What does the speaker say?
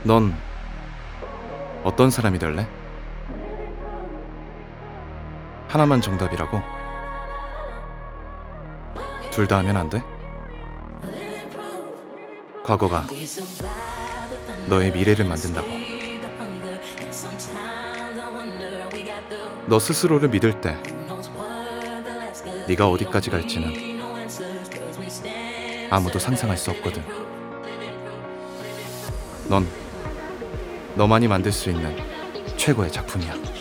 넌 어떤 사람이 될래? 하나만 정답이라고? 둘 다 하면 안 돼? 과거가 너의 미래를 만든다고. 너 스스로를 믿을 때 네가 어디까지 갈지는 아무도 상상할 수 없거든. 넌 너만이 만들 수 있는 최고의 작품이야.